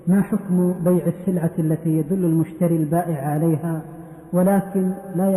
ما حكم بيع السلعة التي يدل المشتري البائع عليها ولكن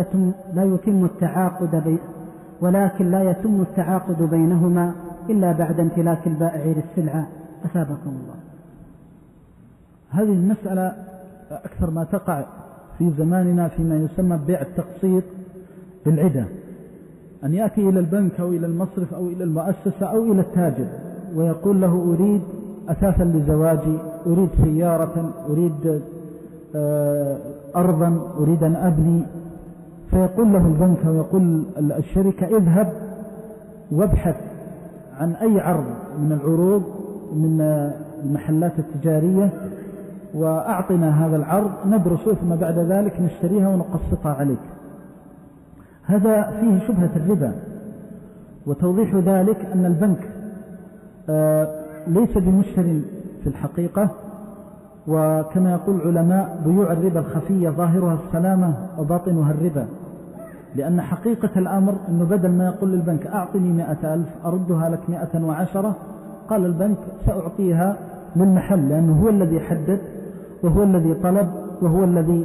لا يتم التعاقد بينهما إلا بعد امتلاك البائع للسلعة؟ أثابكم الله. هذه المسألة أكثر ما تقع في زماننا فيما يسمى بيع التقسيط بالعدة، أن يأتي إلى البنك أو إلى المصرف أو إلى المؤسسة أو إلى التاجر ويقول له أريد أثاثا لزواجي، أريد سيارة، أريد أرضا، أريد أن أبني، فيقول له البنك ويقول الشركة اذهب وابحث عن أي عرض من العروض من المحلات التجارية وأعطنا هذا العرض ندرسه ثم بعد ذلك نشتريها ونقسطها عليك. هذا فيه شبهة الربا، وتوضيح ذلك أن البنك ليس بمشتري في الحقيقة، وكما يقول العلماء بيوع الربا الخفية ظاهرها السلامة وباطنها الربا، لأن حقيقة الأمر أنه بدل ما يقول للبنك أعطني 100,000 أردها لك 110، قال البنك سأعطيها للمحل، لأنه هو الذي حدد وهو الذي طلب وهو الذي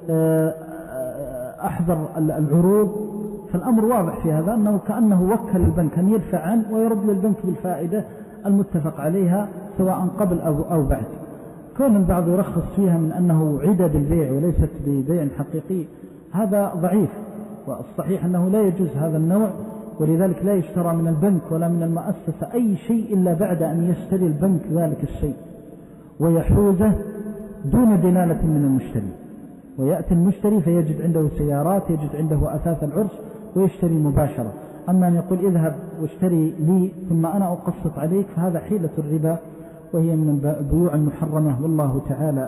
أحضر العروض. فالأمر واضح في هذا أنه كأنه وكل البنك أن يدفع عنه ويرد للبنك بالفائدة المتفق عليها سواء قبل أو بعد. كون البعض يرخص فيها من أنه عدة بالبيع وليست ببيع حقيقي هذا ضعيف، والصحيح أنه لا يجوز هذا النوع، ولذلك لا يشترى من البنك ولا من المؤسسة أي شيء إلا بعد أن يشتري البنك ذلك الشيء ويحوزه دون دلالة من المشتري، ويأتي المشتري فيجد عنده سيارات، يجد عنده أثاث العرس ويشتري مباشرة. أما أن يقول اذهب واشتري لي ثم أنا أقسط عليك، فهذا حيلة الربا وهي من البيوع المحرمة، والله تعالى